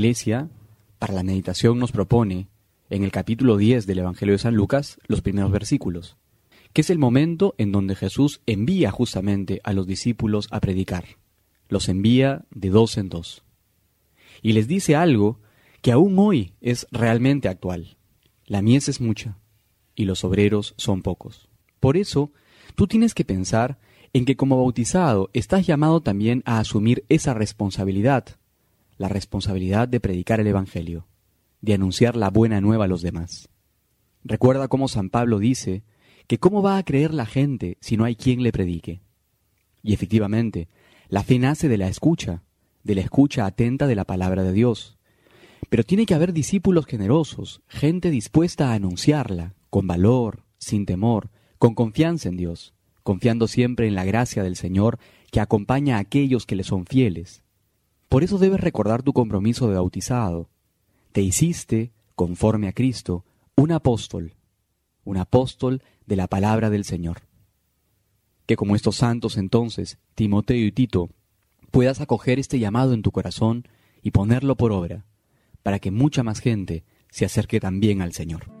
Iglesia, para la meditación, nos propone, en el capítulo 10 del Evangelio de San Lucas, los primeros versículos, que es el momento en donde Jesús envía justamente a los discípulos a predicar. Los envía de dos en dos. Y les dice algo que aún hoy es realmente actual. La mies es mucha y los obreros son pocos. Por eso, tú tienes que pensar en que como bautizado estás llamado también a asumir esa responsabilidad, la responsabilidad de predicar el Evangelio, de anunciar la buena nueva a los demás. Recuerda cómo San Pablo dice que cómo va a creer la gente si no hay quien le predique. Y efectivamente, la fe nace de la escucha atenta de la palabra de Dios. Pero tiene que haber discípulos generosos, gente dispuesta a anunciarla, con valor, sin temor, con confianza en Dios, confiando siempre en la gracia del Señor que acompaña a aquellos que le son fieles. Por eso debes recordar tu compromiso de bautizado. Te hiciste, conforme a Cristo, un apóstol de la palabra del Señor. Que como estos santos entonces, Timoteo y Tito, puedas acoger este llamado en tu corazón y ponerlo por obra, para que mucha más gente se acerque también al Señor.